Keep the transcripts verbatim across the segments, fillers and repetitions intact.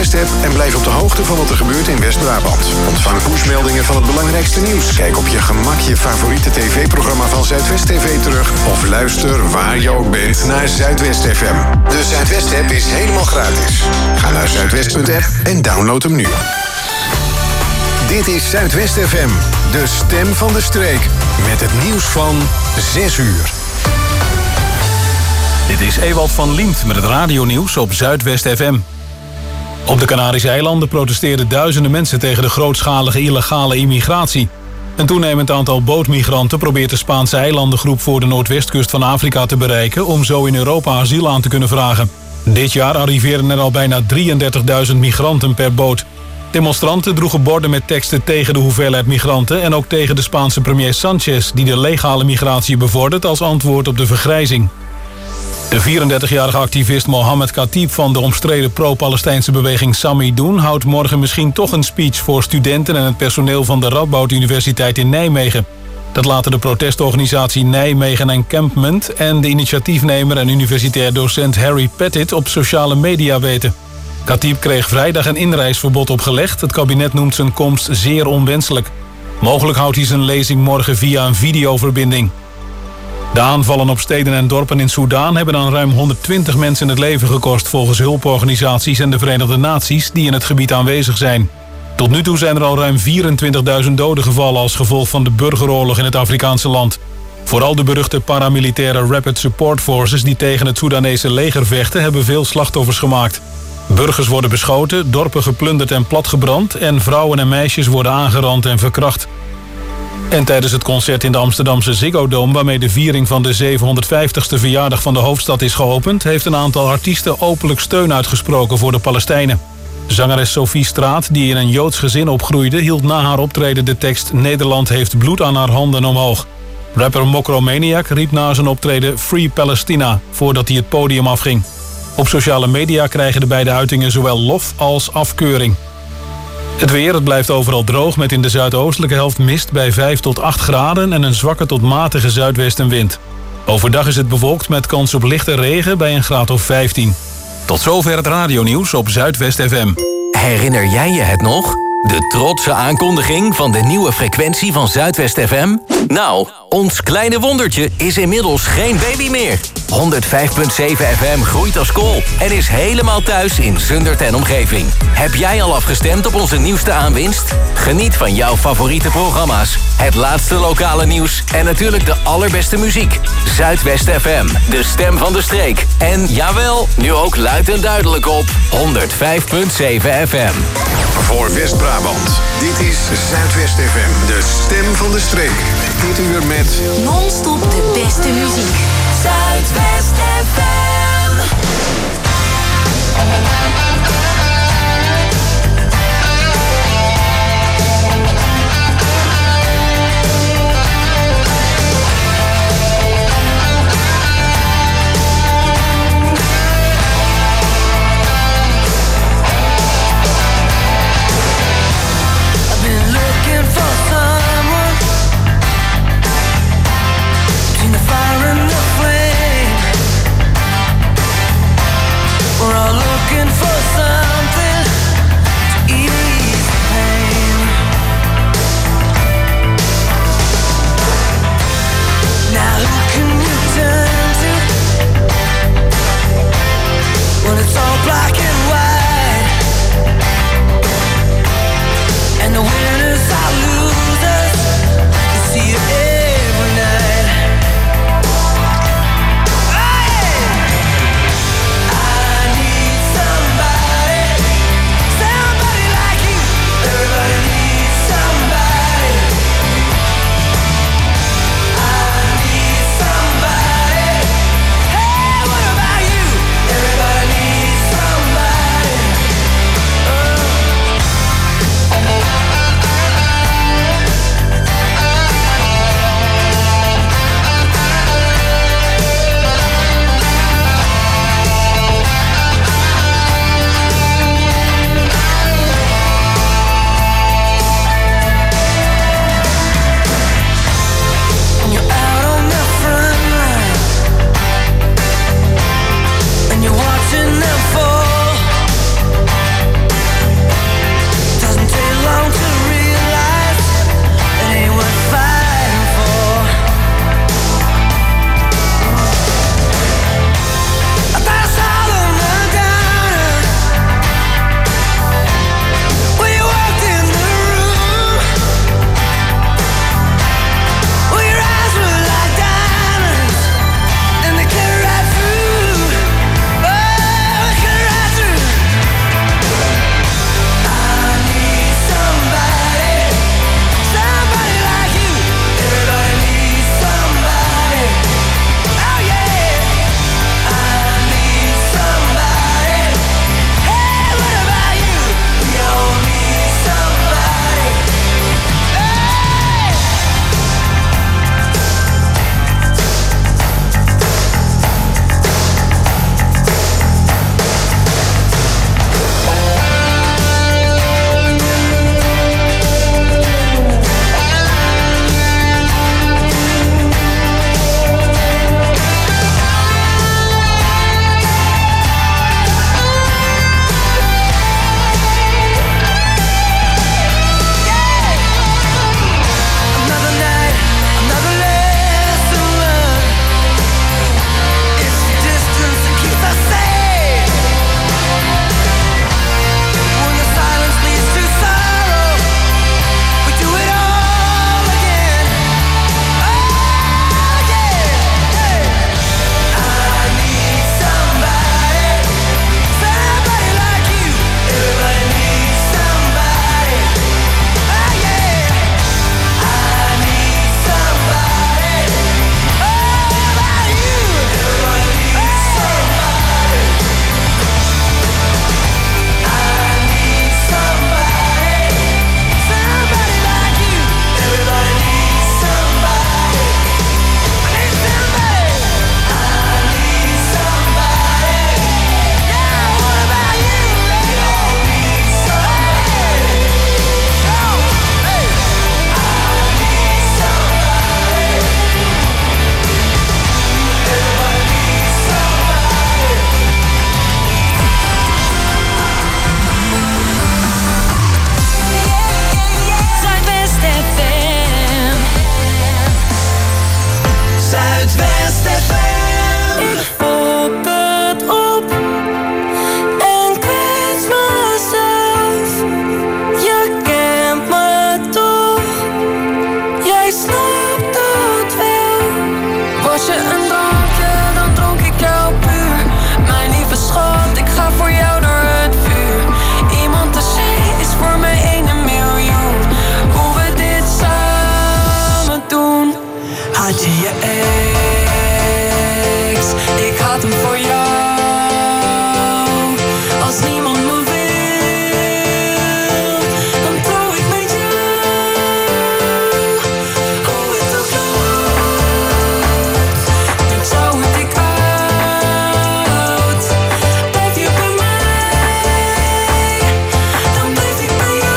Zuidwest-app en blijf op de hoogte van wat er gebeurt in West-Brabant. Ontvang pushmeldingen van het belangrijkste nieuws. Kijk op je gemak je favoriete tv-programma van Zuidwest T V terug of luister waar je ook bent naar Zuidwest F M. De Zuidwest-app is helemaal gratis. Ga naar zuidwest punt app en download hem nu. Dit is Zuidwest F M, de stem van de streek. Met het nieuws van zes uur. Dit is Ewald van Liemt met het radionieuws op Zuidwest F M. Op de Canarische eilanden protesteerden duizenden mensen tegen de grootschalige illegale immigratie. Een toenemend aantal bootmigranten probeert de Spaanse eilandengroep voor de noordwestkust van Afrika te bereiken om zo in Europa asiel aan te kunnen vragen. Dit jaar arriveren er al bijna drieëndertigduizend migranten per boot. Demonstranten droegen borden met teksten tegen de hoeveelheid migranten en ook tegen de Spaanse premier Sanchez, die de legale migratie bevordert als antwoord op de vergrijzing. De vierendertigjarige activist Mohammed Khatib van de omstreden pro-Palestijnse beweging Samidoun houdt morgen misschien toch een speech voor studenten en het personeel van de Radboud Universiteit in Nijmegen. Dat laten de protestorganisatie Nijmegen Encampment en de initiatiefnemer en universitair docent Harry Pettit op sociale media weten. Khatib kreeg vrijdag een inreisverbod opgelegd. Het kabinet noemt zijn komst zeer onwenselijk. Mogelijk houdt hij zijn lezing morgen via een videoverbinding. De aanvallen op steden en dorpen in Soedan hebben aan ruim honderdtwintig mensen het leven gekost volgens hulporganisaties en de Verenigde Naties die in het gebied aanwezig zijn. Tot nu toe zijn er al ruim vierentwintigduizend doden gevallen als gevolg van de burgeroorlog in het Afrikaanse land. Vooral de beruchte paramilitaire Rapid Support Forces die tegen het Soedanese leger vechten hebben veel slachtoffers gemaakt. Burgers worden beschoten, dorpen geplunderd en platgebrand en vrouwen en meisjes worden aangerand en verkracht. En tijdens het concert in de Amsterdamse Ziggo Dome, waarmee de viering van de zevenhonderdvijftigste verjaardag van de hoofdstad is geopend, heeft een aantal artiesten openlijk steun uitgesproken voor de Palestijnen. Zangeres Sophie Straat, die in een Joods gezin opgroeide, hield na haar optreden de tekst Nederland heeft bloed aan haar handen omhoog. Rapper Mokromaniac riep na zijn optreden Free Palestina voordat hij het podium afging. Op sociale media krijgen de beide uitingen zowel lof als afkeuring. Het weer, het blijft overal droog met in de zuidoostelijke helft mist bij vijf tot acht graden en een zwakke tot matige zuidwestenwind. Overdag is het bewolkt met kans op lichte regen bij een graad of vijftien. Tot zover het radionieuws op Zuidwest F M. Herinner jij je het nog? De trotse aankondiging van de nieuwe frequentie van Zuidwest F M? Nou, ons kleine wondertje is inmiddels geen baby meer. honderdvijf komma zeven F M groeit als kool en is helemaal thuis in Zundert en omgeving. Heb jij al afgestemd op onze nieuwste aanwinst? Geniet van jouw favoriete programma's, het laatste lokale nieuws en natuurlijk de allerbeste muziek. Zuidwest F M, de stem van de streek. En jawel, nu ook luid en duidelijk op honderdvijf komma zeven F M. Voor West-Brabant, dit is Zuidwest F M, de stem van de streek. Dit uur met non-stop de beste muziek. Zuidwest F M. I've been looking for someone between the fire and the flame. Had je je ex, ik had hem voor jou. Als niemand me wil, dan trouw ik met jou. Hoe het ook loopt, met jou het ik uit. Blijf je bij mij, dan blijf ik bij jou.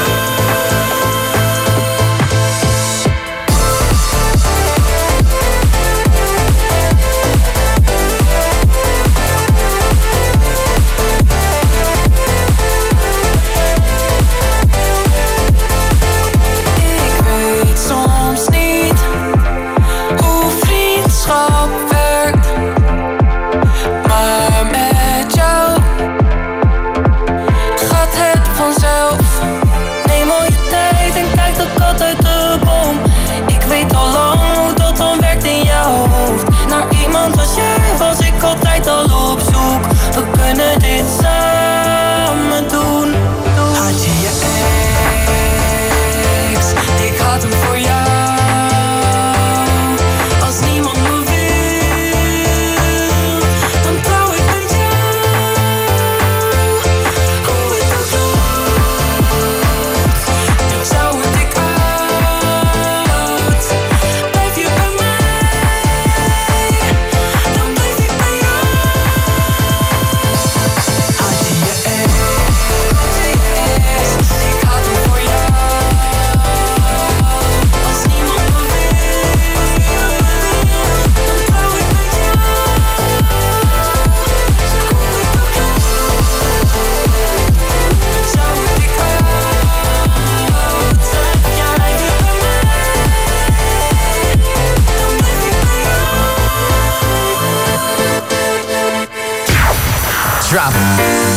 Drop it.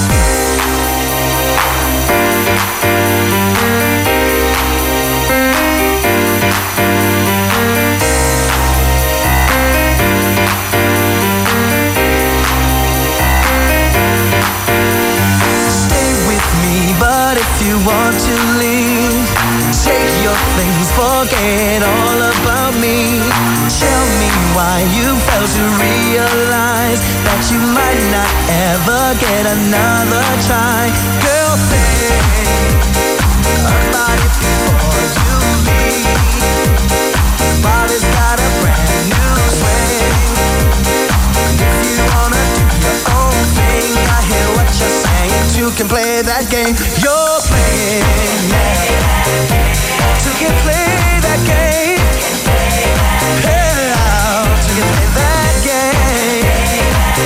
Want to leave, take your things, forget all about me. Tell me why you failed to realize that you might not ever get another try. Girl, think about it before you leave. Body's got a brand new swing. If you wanna do your own thing, I hear what you're saying. You can play that game. You're playing, yeah. So you can play that game. Hey, out. You can play that game.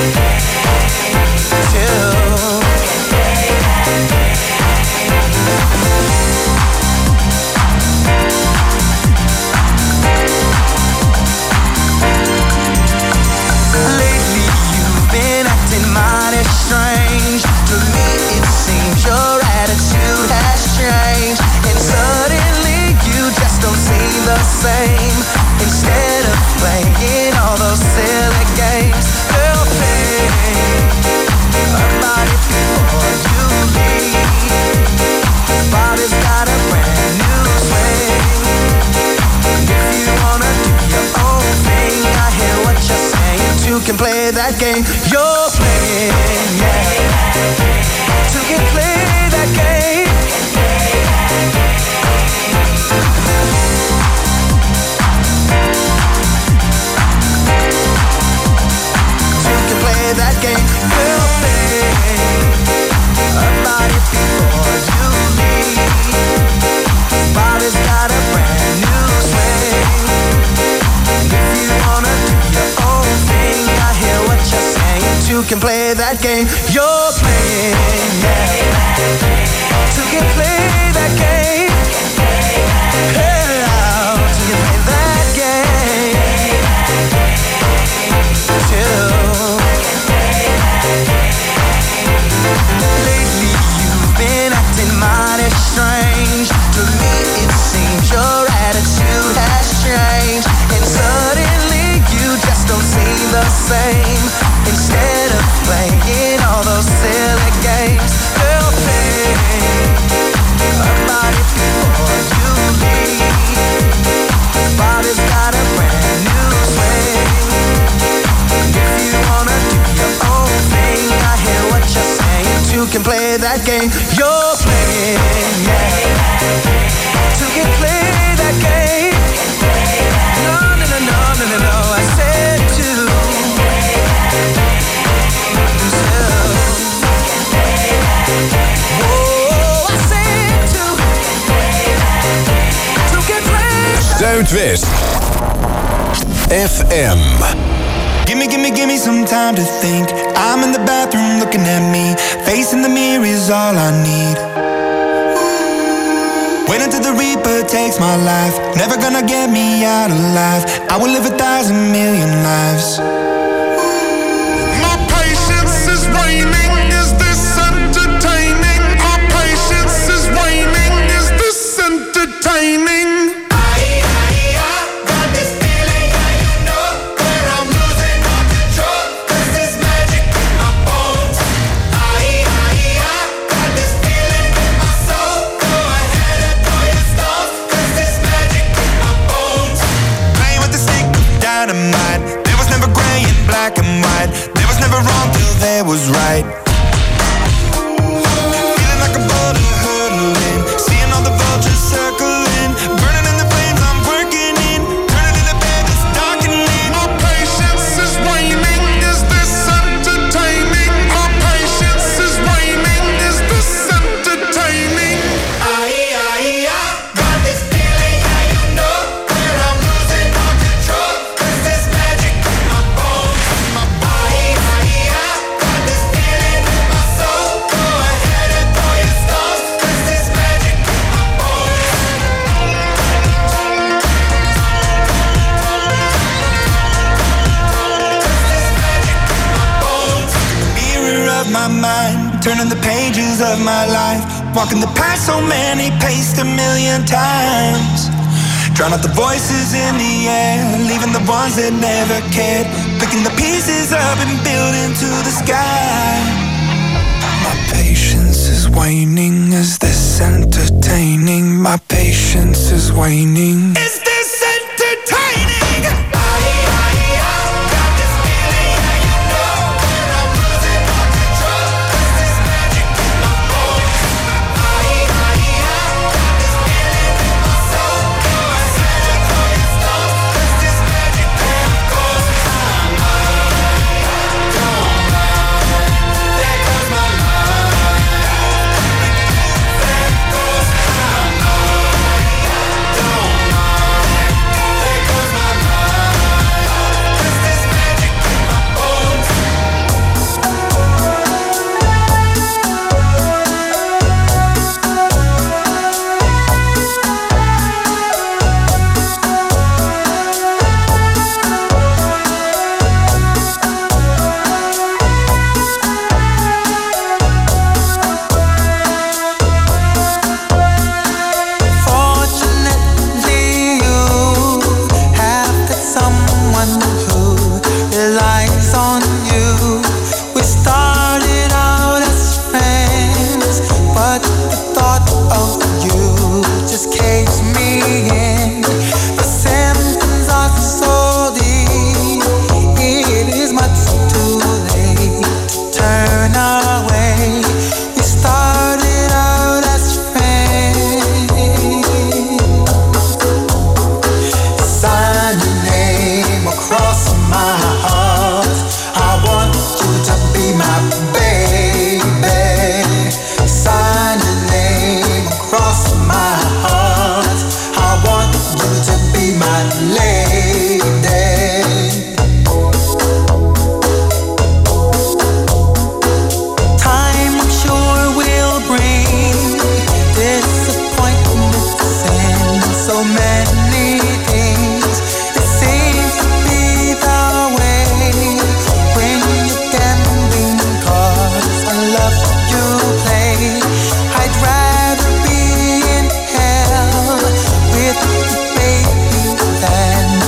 Too. Lately you've been acting mighty strange. To me it seems your attitude has changed, and suddenly you just don't seem the same. Instead of playing all those silly games, girl, think about it before you leave. Body's got a brand new swing. If you wanna do your own thing, I hear what you're saying. You can play that game. You're playing, yeah. You can play that game. You can play that game. Girl, think about it before you leave. Body's got a brand new swing. If you wanna do your own thing, I hear what you're saying. You can play that game. You're playing, yeah. You can play that game. Hey, out. You can play that game. Too. Lately you've been acting mighty strange. To me it seems your attitude has changed, and suddenly you just don't seem the same. Instead of playing all those silly games, girl, think about it before you leave. can play that game you're playing, yeah. Two can play that game. No, no, no, no, no, no, no. I said two. Oh, I said two. Two can play. Zuidwest F M. Gimme, gimme, gimme some time to think. I'm in the bathroom looking at me. Facing the mirror is all I need. Wait until the Reaper takes my life. Never gonna get me out alive. I will live a thousand million lives. My patience is waning. Is this entertaining? My patience is waning. Is this entertaining? There was never gray and black and white. There was never wrong till there was right. Feeling like a boulder hurtling, seeing all the vultures circling, burning in the flames I'm working in, turning in the bed that's darkening. My patience is waning. Is this entertaining? My patience is waning. Is this entertaining? I, I, I got this feeling, yeah, you know, where I'm losing all control. My mind, turning the pages of my life, walking the path so many paced a million times. Drown out the voices in the air, leaving the ones that never cared, picking the pieces up and building to the sky. My patience is waning. Is this entertaining? My patience is waning. Is this entertaining? Than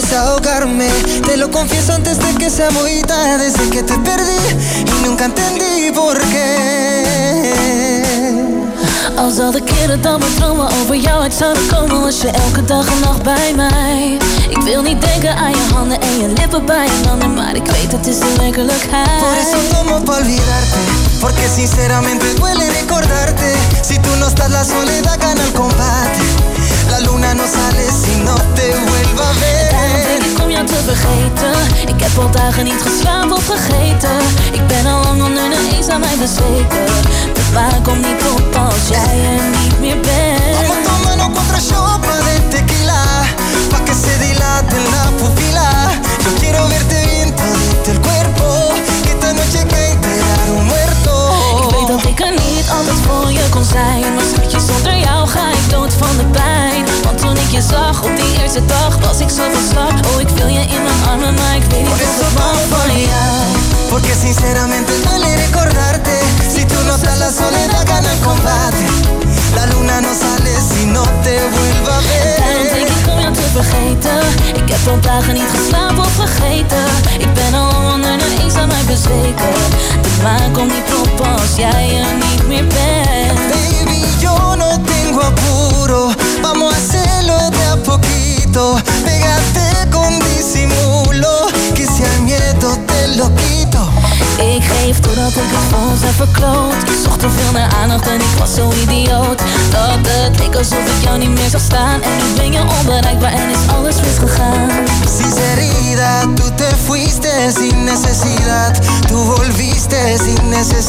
desahogarme. Te lo confieso antes de que sea muy tarde. Desde que te perdí y nunca entendí por qué. Al zal de keren dan mijn dromen over jou uit zouden komen, was je elke dag en nacht bij mij. Ik wil niet denken aan je handen en je lippen bij een ander, maar ik weet het is de werkelijkheid. Por eso tomo pa olvidarte, porque sinceramente duele recordarte. Si tú no estás la soledad gana el combate. La luna no sale si no te vuelva a ver. Daarom denk ik om jou te vergeten. Ik heb al dagen niet geslapen of vergeten. Ik ben al lang onder de eens aan mij bezweken. De maan komt niet op als jij er niet meer bent. Vamos tomando contra chopa de tequila, pa' que se dilate la pupila. Yo quiero verte bien todito el cuerpo, que esta noche cae enterar un muerto. Ik weet dat ik er niet altijd voor je kon zijn, maar schatje, zonder jou ga ik dood van de pijn. Want toen ik je zag op die eerste dag, was ik zo van slag. Oh, ik wil je in mijn armen, maar ik weet niet of ik hou van jou. Porque sinceramente duele recordarte. Si tú no estás la soledad gana el combate. La luna no sale si no te vuelva a ver. Daarom denk ik om jou te vergeten. Ik heb al dagen niet geslapen of vergeten. Ik ben al onder de eens aan mij bezweken. De maan komt niet op als jij er niet meer bent. Baby, yo no tengo apuro. Vamos a hacerlo de a poquito. Pégate con disimulo, que si hay miedo te lo quito. Ik geef totdat ik het voor ons heb verkloot. Ik zocht te veel naar aandacht en ik was zo idioot dat het leek alsof ik jou niet meer zag staan. En nu ben je onbereikbaar en is alles misgegaan. Sinceridad, tú te fuiste sin necesidad. Tú volviste sin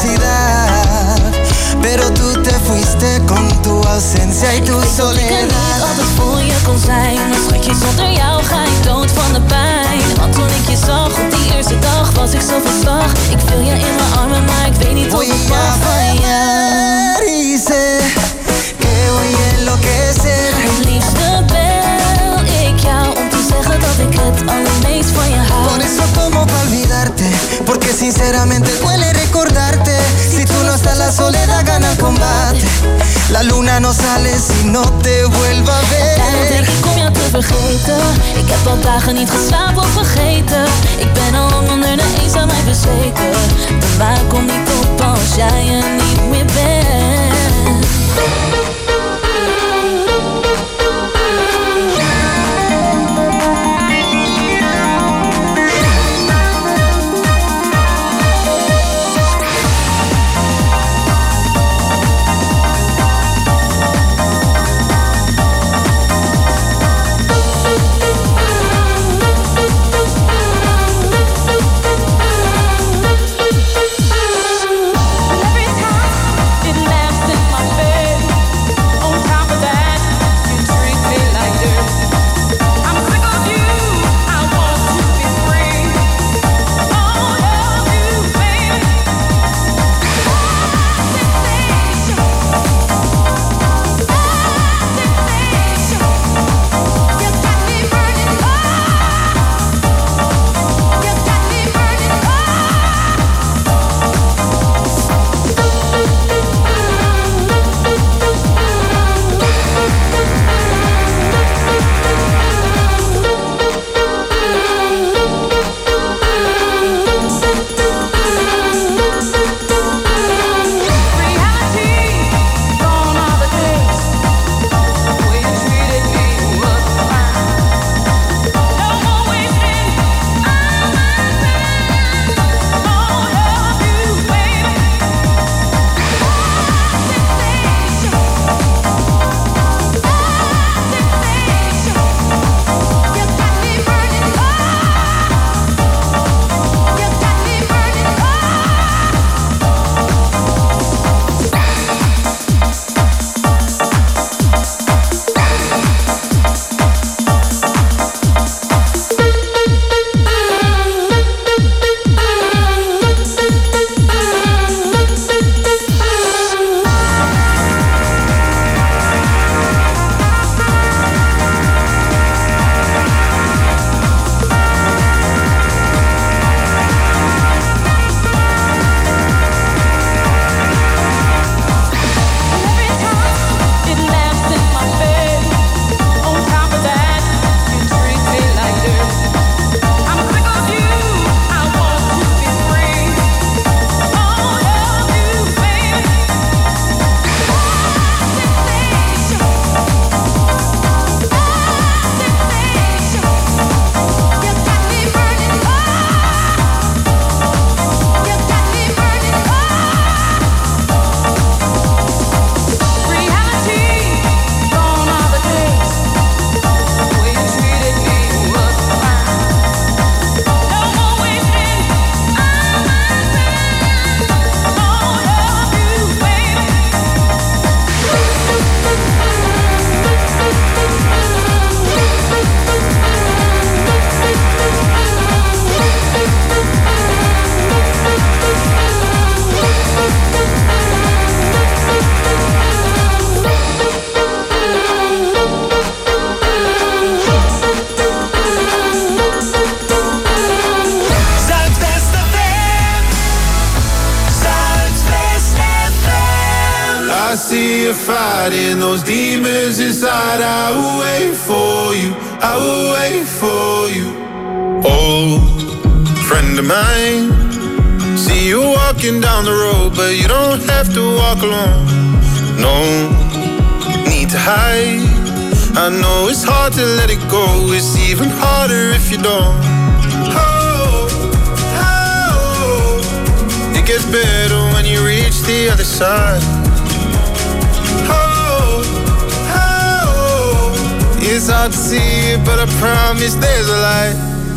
necesidad. Pero tú te fuiste con tu ausencia y tu ik soledad. Ik weet dat ik er niet altijd voor je kon zijn, maar schatje, zonder jou ga ik dood van de pijn. Want toen ik je zag op die eerste dag, was ik zo van slag. Ik wil je in mijn armen, maar ik weet niet of ik mag van jou. Y sé que voy a enloquecer. Het liefste bel ik jou om te zeggen dat ik het allermeest van je hou. Por eso tomo pa olvidarte, porque sinceramente duele recordarte. Si tú no estás la soledad gana el combate. La luna no sale si no te vuelva a ver. Daarom denk ik om jou te vergeten. Ik heb al dagen niet geslapen of vergeten. Ik ben al lang onder de eens aan mij bezweken. De maan komt niet op als jij er niet meer bent. Every time see you fighting those demons inside. I will wait for you, I will wait for you. Old friend of mine, see you walking down the road, but you don't have to walk alone. No need to hide. I know it's hard to let it go. It's even harder if you don't. Oh, oh, it gets better when you reach the other side. Oh, oh, it's hard to see it, but I promise there's a light.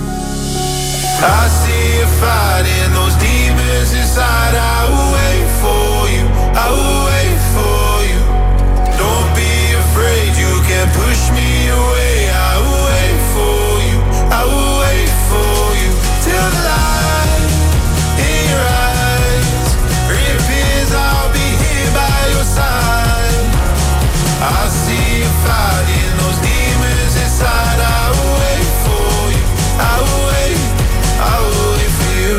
I see you fighting those demons inside. I will wait for you, I will wait for you. Don't be afraid, you can't push me away. I will wait for you, I will wait for you. Till the light in your eyes reappears, I'll be here by your side. I see you fighting those demons inside. I will wait for you, I will wait, I will wait for you.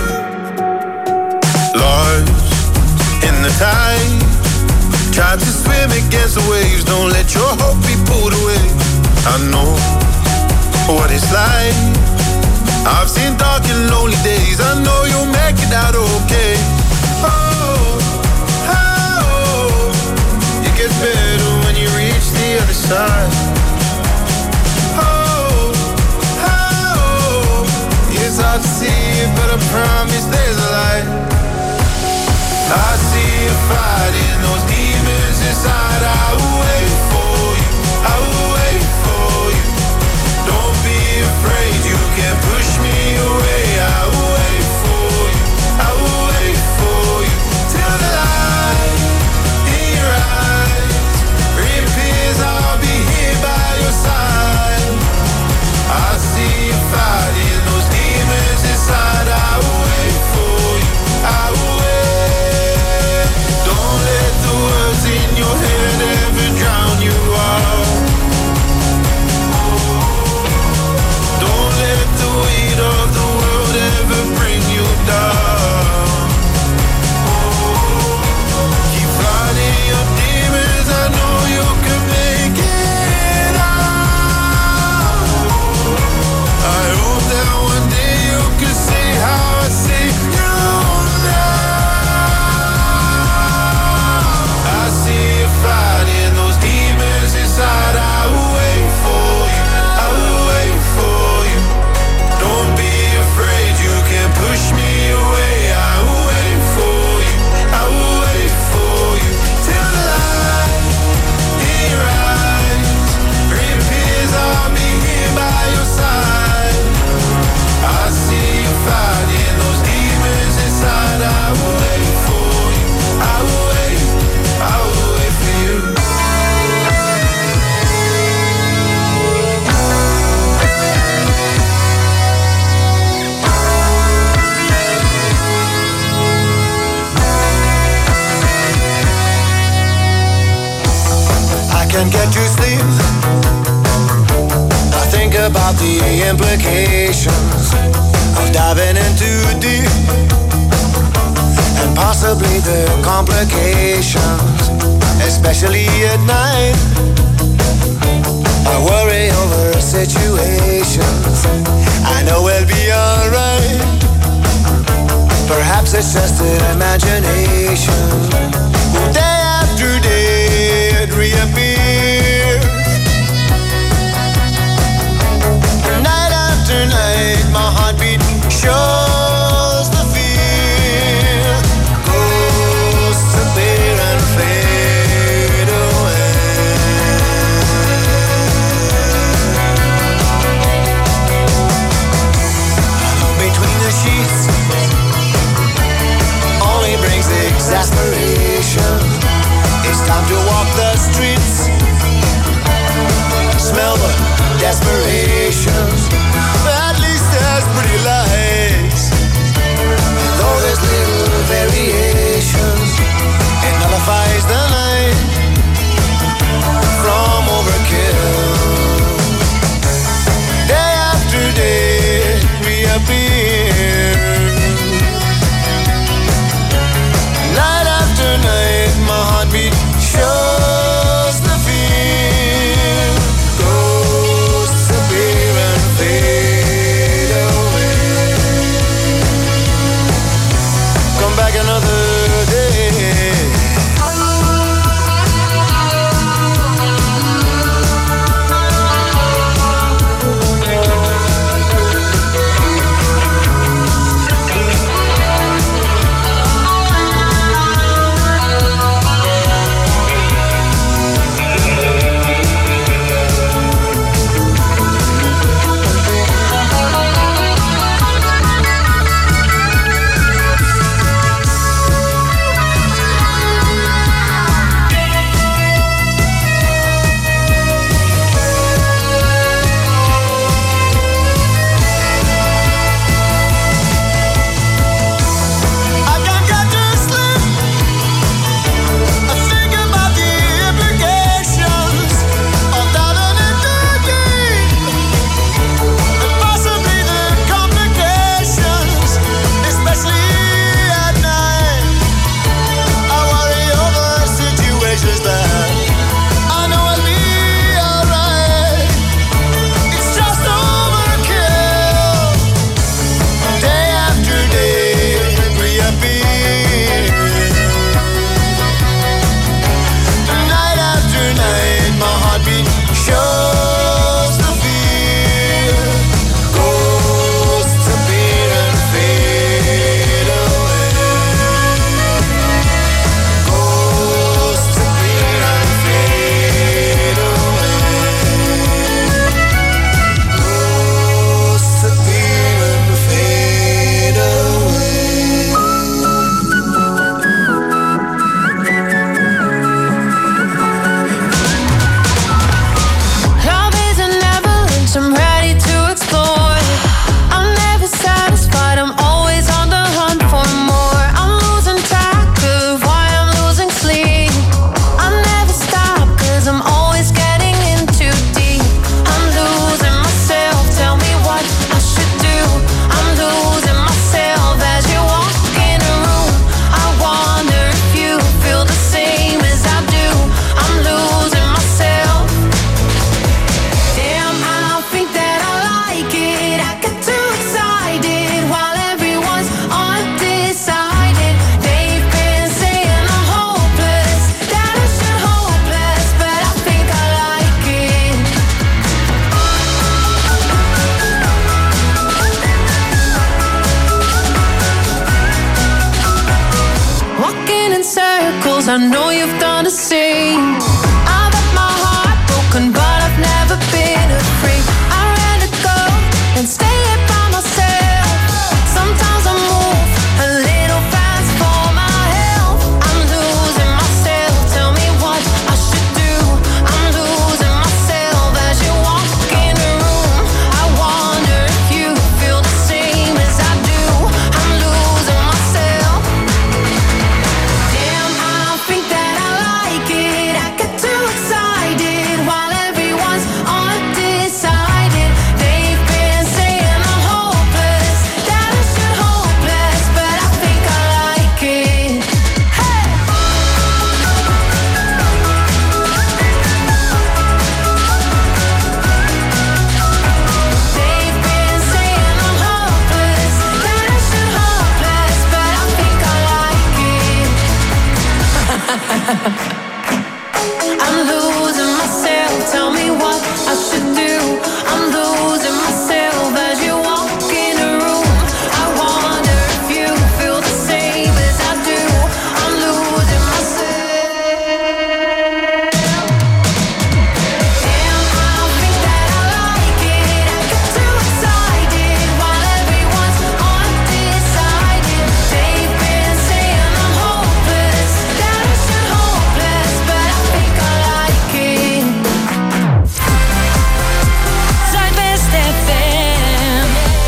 Lost in the tide, tried to swim against the waves. Don't let your hope be pulled away. I know what it's like. I've seen dark and lonely days. I know you'll make it out okay. Oh, oh, it gets better when you reach the other side. Oh, oh, it's hard to see it, but I promise there's a light. I see you fighting those demons inside. I will wait for you, I will wait for you. Don't be afraid, you can't push me away. I will wait for you, I will wait for you. Till the light in your eyes reappears, I'll be here by your side. I see you fighting those demons inside. I will wait for you, I will wait. Don't let the words in your head ever drown you out. Don't let the weight of the world ever bring you down. Keep fighting your demons, I know you can make it out. I hope that one day you can see how I see you now. I see you fighting those demons inside. I will wait for you, I will wait for you. Don't be afraid, you can't push me away. I will wait for you, I will wait for you. Till the light in your eyes reappears, I'll be here by your side. I see you fighting those demons inside. I will wait for you, I will wait, I will wait for you. I can't get to sleep. I think about the implications of diving in too deep, and possibly the complications, especially at night. I worry over situations I know we'll be alright. Perhaps it's just an imagination. Day after day it reappears. Night after night my heartbeat shows the fear. Ghosts appear and fade away. Between the sheets only brings exasperation. walking in circles, I know you've done the same. I've had my heart broken, but I've never been afraid. I'd rather go than stay here by myself. Sometimes I move a little fast for my health. I'm losing myself, tell me what I should do. I'm losing myself as you walk in the room. I wonder if you feel the same as I do. I'm losing myself. Damn, I think that I like it. I get too excited while everyone's undecided. They've been saying I'm hopeless, that I should hopeless, but I think I like it. Hey! They've been saying I'm hopeless, that I should hopeless, but I think I like it. I'm losing myself, tell me what I should do. I'm losing myself as you walk in the room. I wonder if you feel the same as I do. I'm losing myself. Damn, I think that I like it. I get too excited while everyone's undecided. They've been saying I'm hopeless, that I should hopeless, but I think I like it. Zuidwest F M.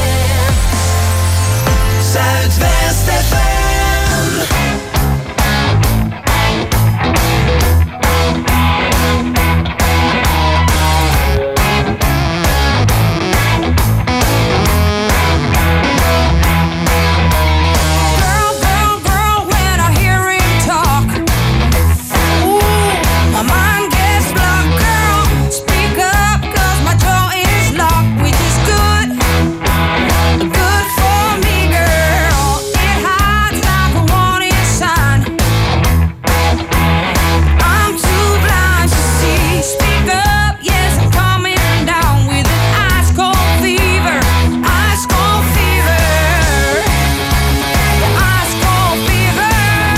Zuidwest F M. Girl, girl, girl, when I hear him talk, ooh, my mind gets blocked. Girl, speak up, 'cause my jaw is locked, which is good, good for me, girl. It hides like a warning sign. I'm too blind to see. Speak up, yes, I'm coming down with an ice cold fever, ice cold fever. The ice cold fever.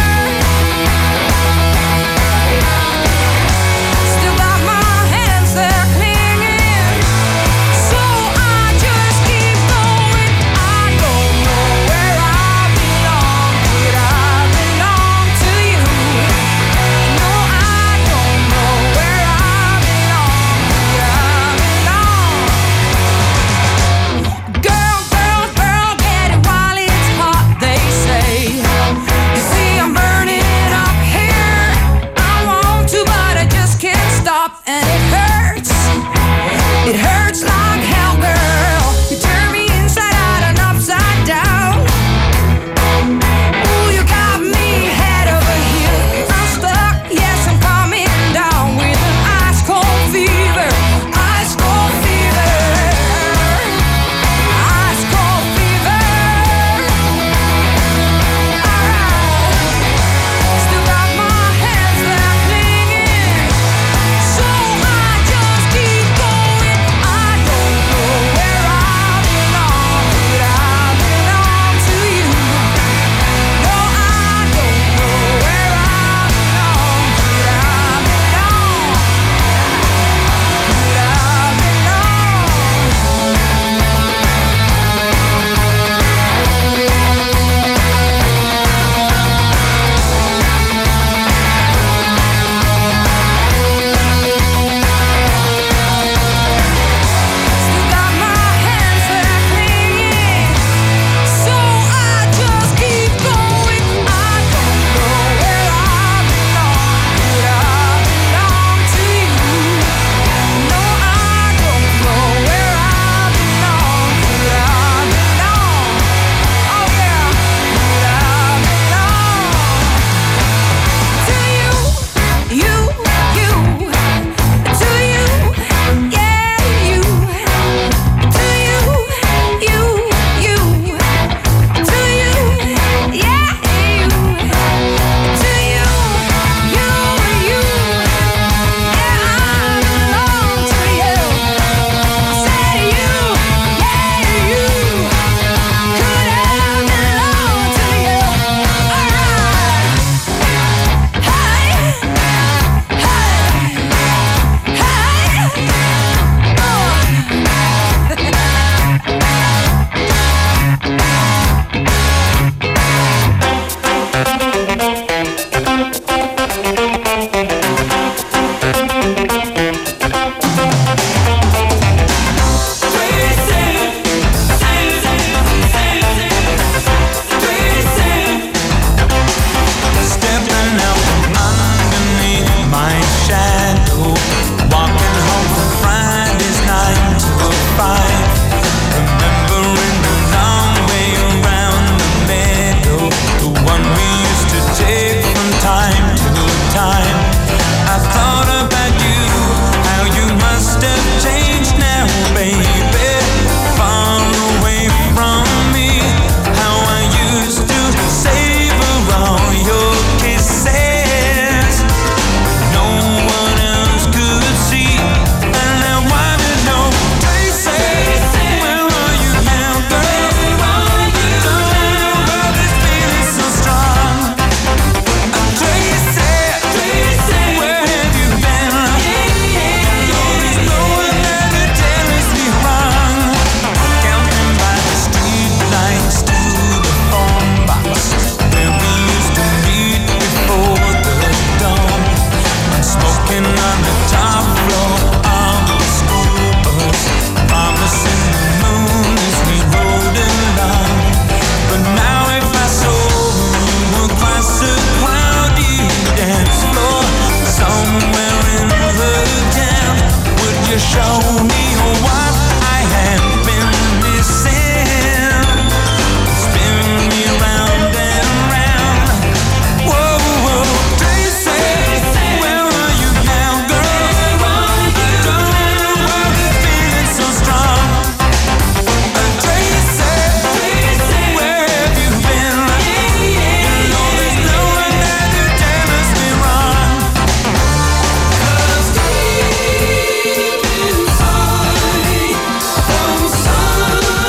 Still got my hands there clinging, so I just keep going. I don't know where I belong, but I belong to you. No, I don't know where I belong, but I belong. Girl, girl, girl, get it while it's hot, they say. You see, I'm burning up here. I want to, but I just can't stop, and it hurts. It hurts like hell, girl. You turn me inside out and upside down. Ooh, you got me head over heels. I'm stuck, yes, I'm coming down with an ice cold fever, ice cold fever, ice cold fever. Alright, still got my hands there clinging, so I time. I thought about you, how you must have changed now, baby. Far away from me, how I used to savor all your kisses. No one else could see, and I wanna know, Tracy, where are you now, girl? Don't know why this feeling's so strong. Tracy, where have you been? No, there's no one there to tell us me wrong. Counting by the street lights to the phone box where we used to meet before the dawn. Smoking on the top floor of the school bus, promising the moon as we rode along. But now if I saw you across a cloudy dance floor somewhere in the town, would you show me what I had been missing? Spin me round and round. Whoa, whoa, Tracy, where are you now, girl? Don't know why this feeling's so strong. Tracy, where have you been? You know there's no one there to tell us we're wrong. 'Cause deep inside, from some of the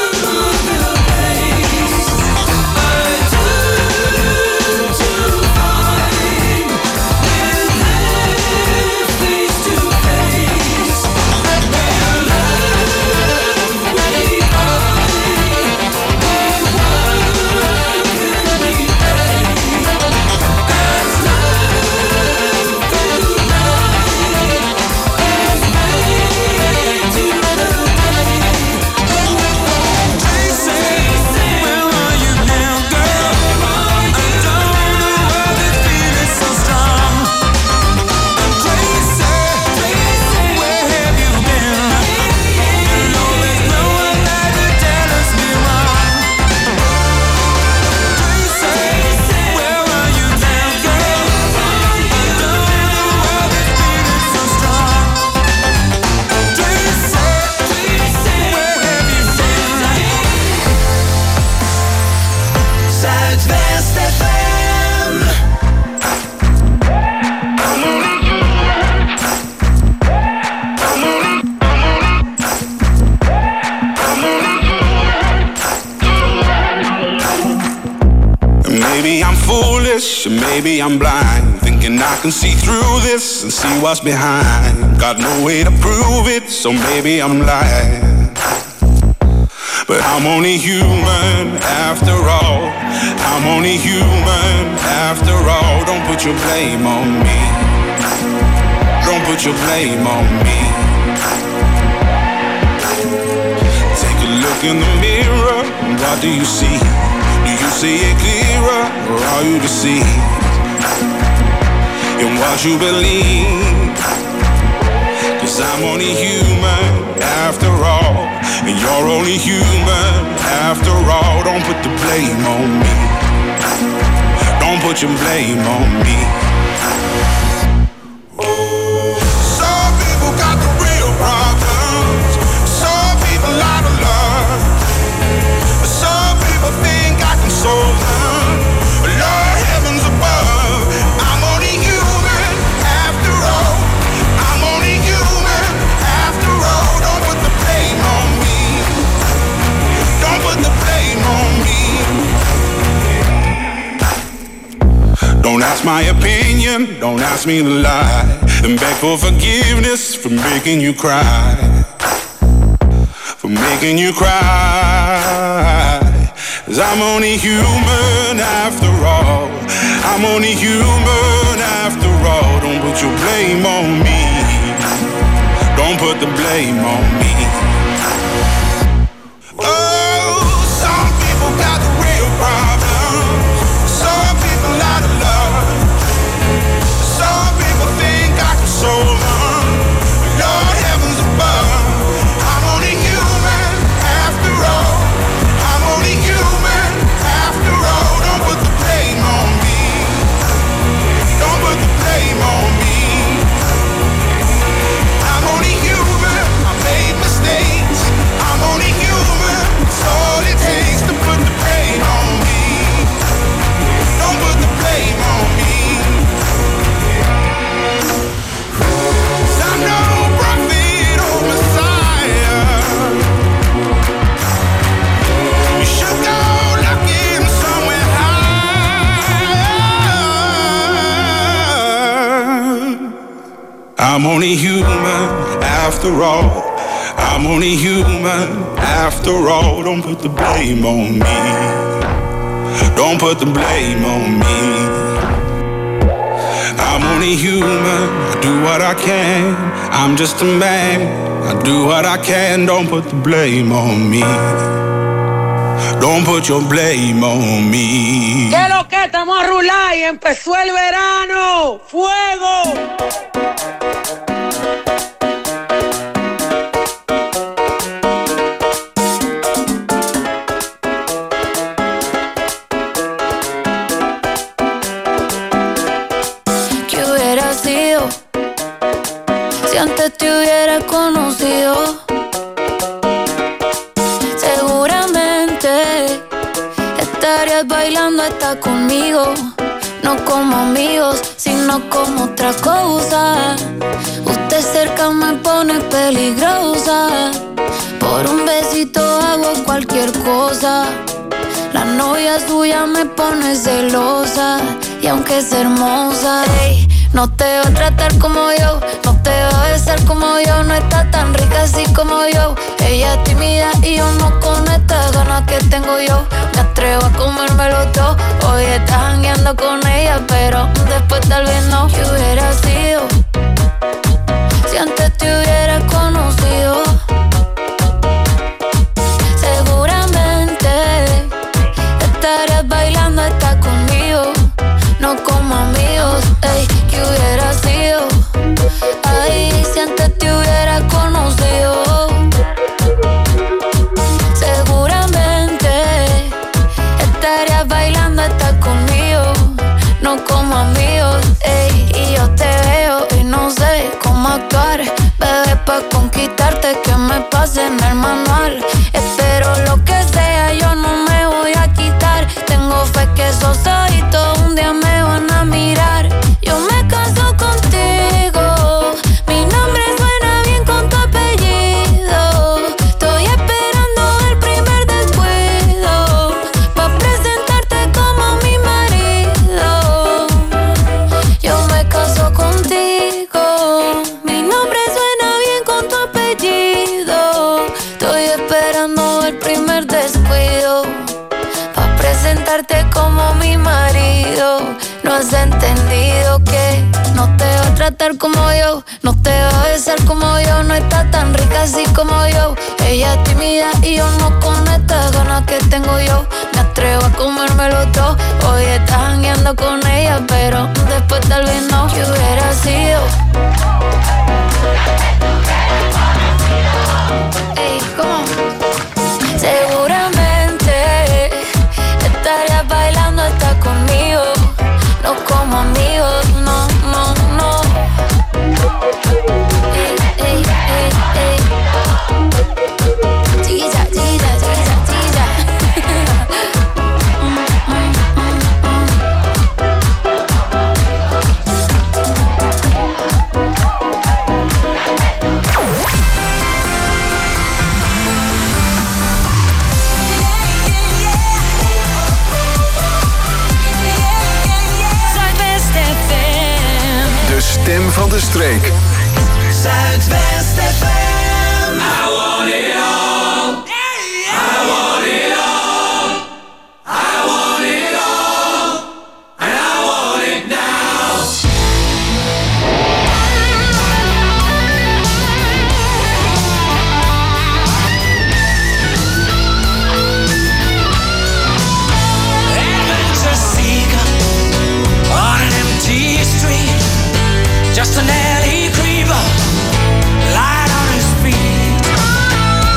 place, I do to find when they're face to face, where love we find, where one can be paid, as love tonight is made to the day. Tracy, where are you now, girl? I don't know why this feeling's so strong. Tracy, where have you been? You know there's no one there to tell us we're wrong. Tracy, where are you now, girl? I don't know why this feeling's so strong. Tracy, where have you been? Zuidwest F M. Maybe I'm foolish, maybe I'm blind, thinking I can see through this and see what's behind. Got no way to prove it, so maybe I'm lying. But I'm only human after all. I'm only human after all. Don't put your blame on me. Don't put your blame on me. Take a look in the mirror, and what do you see? Do you see it clearer, or are you deceived in what you believe? 'Cause I'm only human after all, and you're only human after all. Don't put the blame on me. Don't put your blame on me. Some people got the real problems. Some people out of love. Some people think I can solve them. Lord, heavens above, I'm only human after all. I'm only human after all. Don't put the blame on me. Don't put the blame on me. Don't ask my opinion, don't ask me to lie, and beg for forgiveness for making you cry. For making you cry. 'Cause I'm only human after all. I'm only human after all. Don't put your blame on me. Don't put the blame on me. Oh, some people got the real problems. Some people out of love. Some people think I can solve them. Lord, heavens above, I'm only human after all. I'm only human after all. Don't put the blame on me. Don't put the blame I'm only human after all. I'm only human after all. Don't put the blame on me. Don't put the blame on me. I'm only human, I do what I can. I'm just a man, I do what I can. Don't put the blame on me. Don't put your blame on me. ¿Qué lo que estamos a rular y empezó el verano? ¡Fuego! Si antes te hubiera conocido, seguramente estarías bailando hasta conmigo. No como amigos, sino como otra cosa. Usted cerca me pone peligrosa. Por un besito hago cualquier cosa. La novia suya me pone celosa. Y aunque es hermosa, hey, no te va a tratar como yo, no te va a besar como yo, no está tan rica así como yo. Ella es tímida y yo no con estas ganas que tengo yo. Me atrevo a comérmelo todo. Hoy estás jangueando con ella, pero después tal vez no. ¿Qué hubiera sido si antes te hubiera conocido? Seguramente estarías bailando hasta conmigo. No como amigos, ey, ¿qué hubiera sido? Ay, si antes te hubiera conocido. Seguramente estarías bailando hasta conmigo. No como amigos, ey, y yo te veo y no sé cómo actuar. Bebé, pa' conquistarte que me pase en el manual. Espero lo que sea, yo no me voy a quitar. Tengo fe que esos ojitos un día me van a mirar. Yo me caso contigo, mi nombre suena bien con tu apellido. Estoy esperando el primer descuido pa' presentarte como mi marido. Yo me caso contigo, mi nombre suena bien con tu apellido. Estoy esperando el primer descuido pa' presentarte como mi marido. No has entendido que no te va a tratar como yo, no te va a besar como yo, no está tan rica así como yo. Ella es tímida y yo no con estas ganas que tengo yo. Me atrevo a comérmelo todo. Hoy estás jangueando con ella, pero después tal vez no. ¿Qué hubiera sido? Ey, ¿cómo? Seguramente estarías bailando hasta conmigo. No como amigos, no, no, no. Ey, ey, ey, ey. Tira, tira, tira, tira. mm, mm, mm, De stem van de streek. Zuidwest F M. I want it all. I want it all. I want it all. And I want it now. Adventure seeker on an empty street. Just an alley creeper, light on his feet.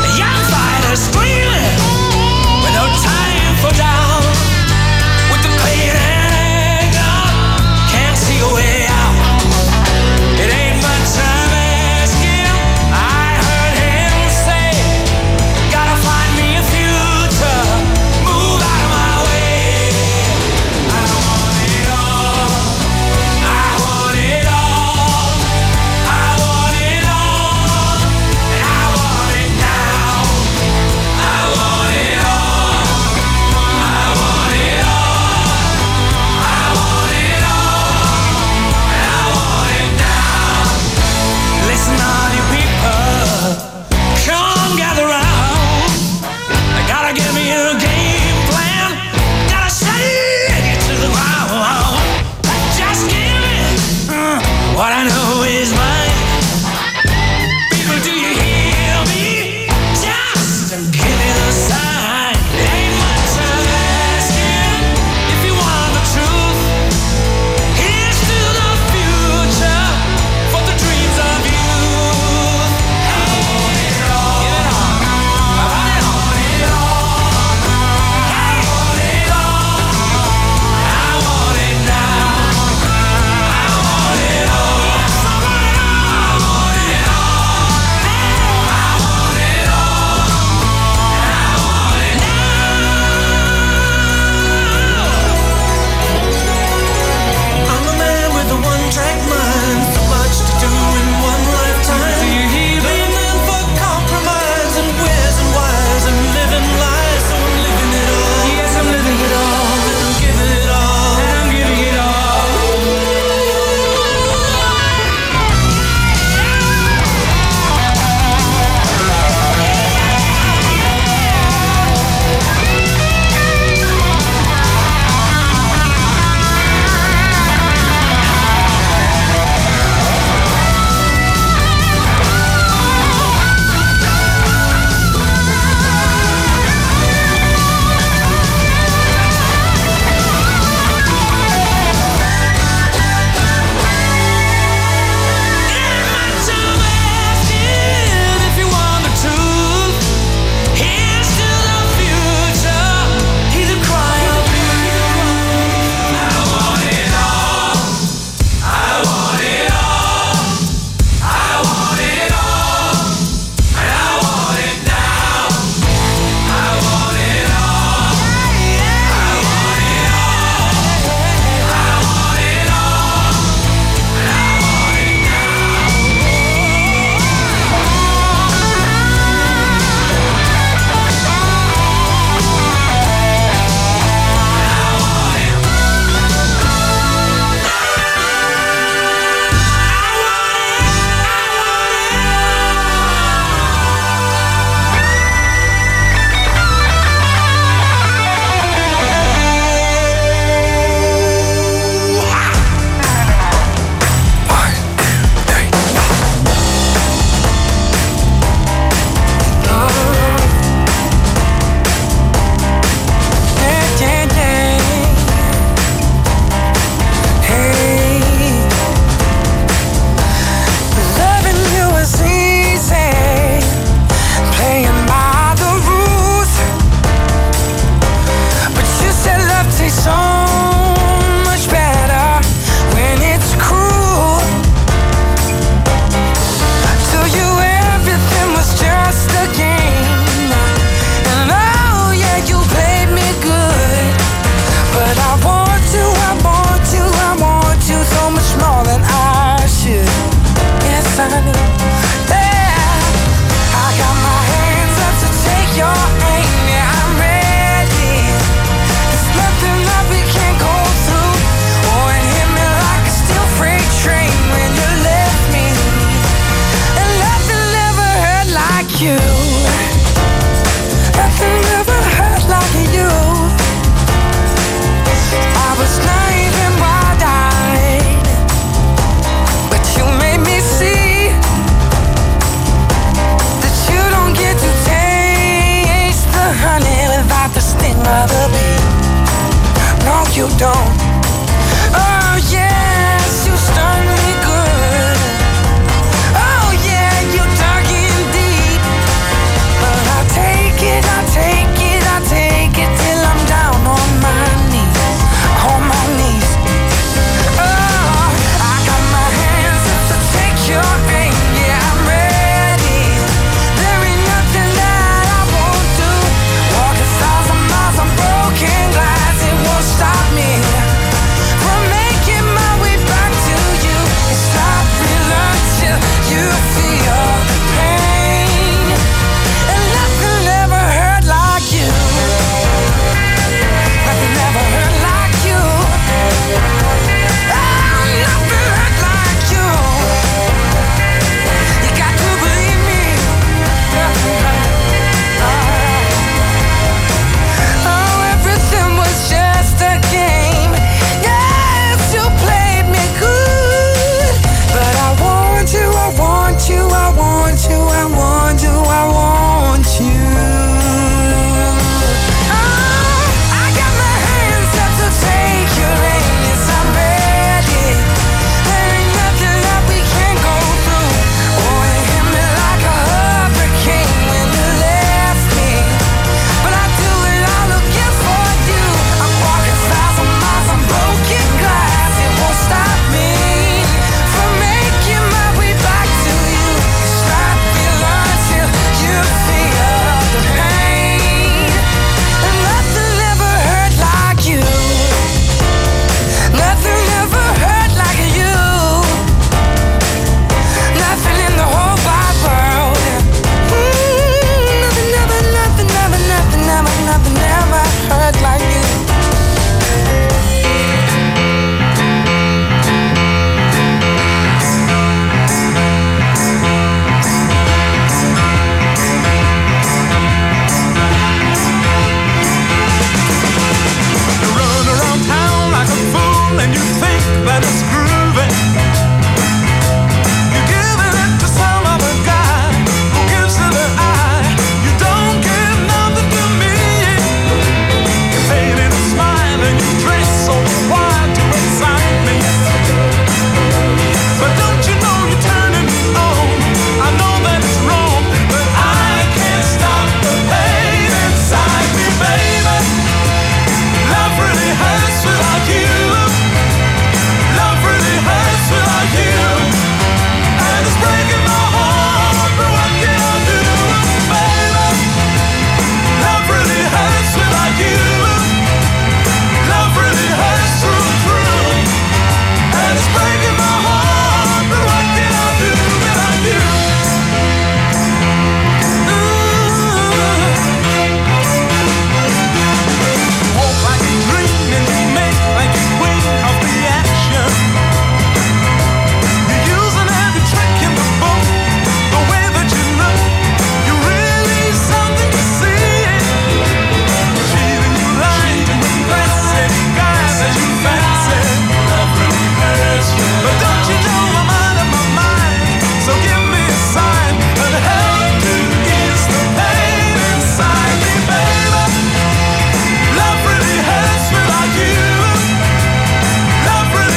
you.